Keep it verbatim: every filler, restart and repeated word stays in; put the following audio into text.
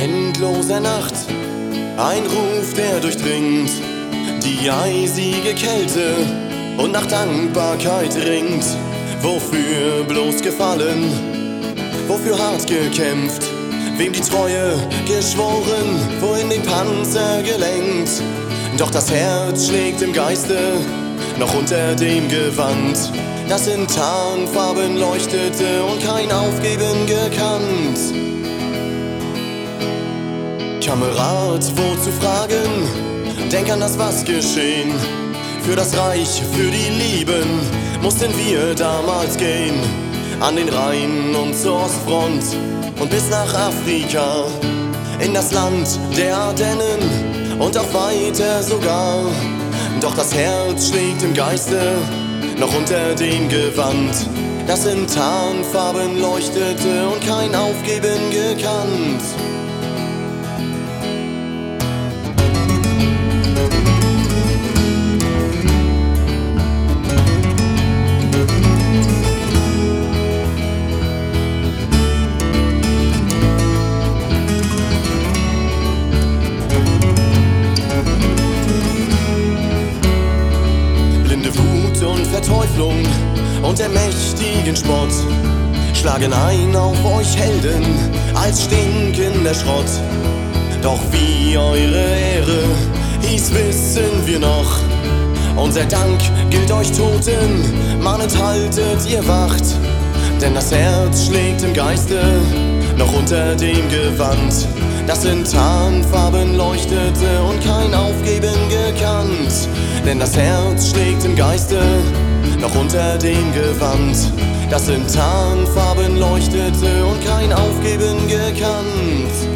endloser Nacht, ein Ruf, der durchdringt die eisige Kälte und nach Dankbarkeit ringt. Wofür bloß gefallen, wofür hart gekämpft, wem die Treue geschworen, wohin den Panzer gelenkt. Doch das Herz schlägt im Geiste noch unter dem Gewand, das in Tarnfarben leuchtete und kein Aufgeben gekannt. Kamerad, wozu fragen? Denk an das, was geschehen. Für das Reich, für die Lieben mussten wir damals gehen. An den Rhein und zur Ostfront und bis nach Afrika, in das Land der Ardennen und auch weiter sogar. Doch das Herz schlägt im Geiste noch unter dem Gewand, das in Tarnfarben leuchtete und kein Aufgeben gekannt. Verteuflung und der mächtigen Spott schlagen ein auf euch Helden als stinkender Schrott. Doch wie eure Ehre hieß, wissen wir noch. Unser Dank gilt euch Toten, mahnend haltet ihr Wacht. Denn das Herz schlägt im Geiste noch unter dem Gewand, das in Tarnfarben leuchtete und kein Aufgeben gekannt. Denn das Herz schlägt im Geiste noch unter dem Gewand, das in Tarnfarben leuchtete und kein Aufgeben gekannt.